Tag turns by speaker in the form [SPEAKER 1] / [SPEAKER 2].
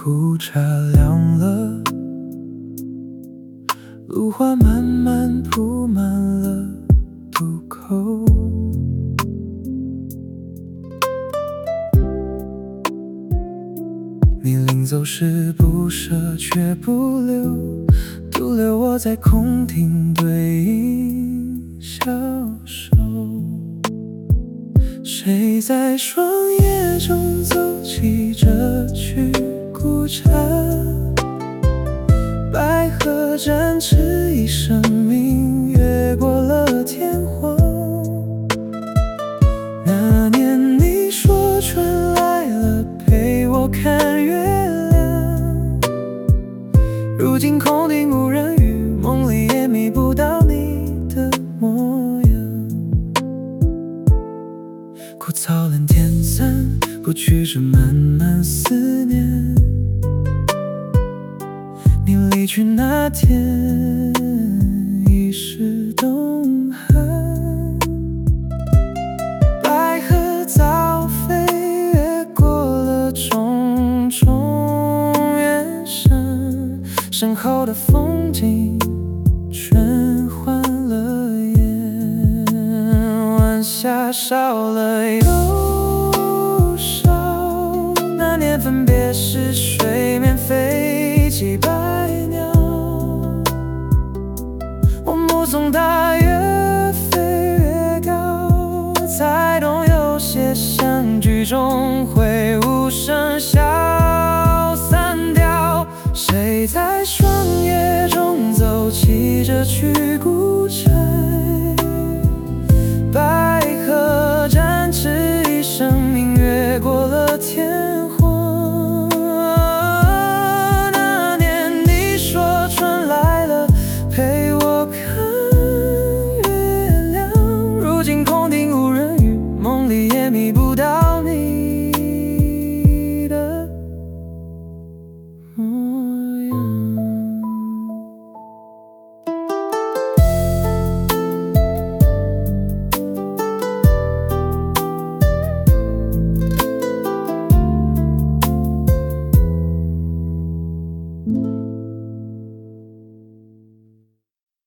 [SPEAKER 1] 苦茶凉了，芦花慢慢铺满了渡口。你临走时不舍却不留，独留我在空庭对影消瘦。谁在霜叶中奏起这曲古刹？百合展翅一生命，越过了天荒。那年你说春来了，陪我看月亮。如今空庭无人语，梦里也觅不到你的模样。枯草连天散，过去这漫漫思念。你离去那天已是冬寒，百合早飞，越过了重重远山，身后的风景全换了颜，晚霞少了又少，那年分别时水面飞几百鸟，我目送它越飞越高，才懂有些相聚终会无声消散掉。谁在霜叶中奏起这曲古刹？